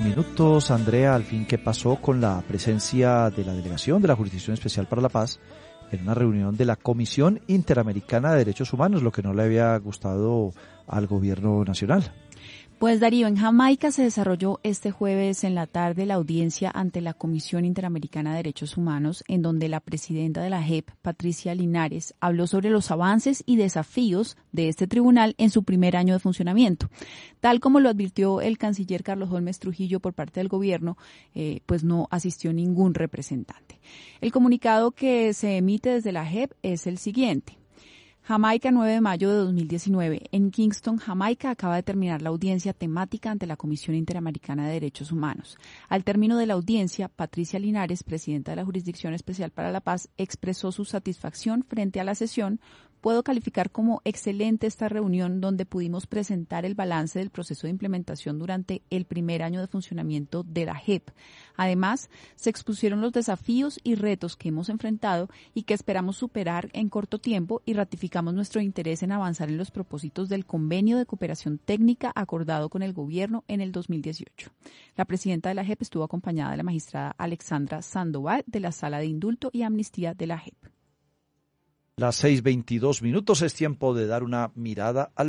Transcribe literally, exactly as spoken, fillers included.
minutos. Andrea, al fin, ¿qué pasó con la presencia de la delegación de la Jurisdicción Especial para la Paz en una reunión de la Comisión Interamericana de Derechos Humanos, lo que no le había gustado al gobierno nacional? Pues Darío, en Jamaica se desarrolló este jueves en la tarde la audiencia ante la Comisión Interamericana de Derechos Humanos, en donde la presidenta de la J E P, Patricia Linares, habló sobre los avances y desafíos de este tribunal en su primer año de funcionamiento. Tal como lo advirtió el canciller Carlos Holmes Trujillo por parte del gobierno, eh, pues no asistió ningún representante. El comunicado que se emite desde la J E P es el siguiente. Jamaica, nueve de mayo de dos mil diecinueve. En Kingston, Jamaica, acaba de terminar la audiencia temática ante la Comisión Interamericana de Derechos Humanos. Al término de la audiencia, Patricia Linares, presidenta de la Jurisdicción Especial para la Paz, expresó su satisfacción frente a la sesión. Puedo calificar como excelente esta reunión donde pudimos presentar el balance del proceso de implementación durante el primer año de funcionamiento de la J E P. Además, se expusieron los desafíos y retos que hemos enfrentado y que esperamos superar en corto tiempo, y ratificamos nuestro interés en avanzar en los propósitos del convenio de cooperación técnica acordado con el gobierno en el dos mil dieciocho. La presidenta de la J E P estuvo acompañada de la magistrada Alexandra Sandoval de la Sala de Indulto y Amnistía de la J E P. Las seis veintidós minutos, es tiempo de dar una mirada al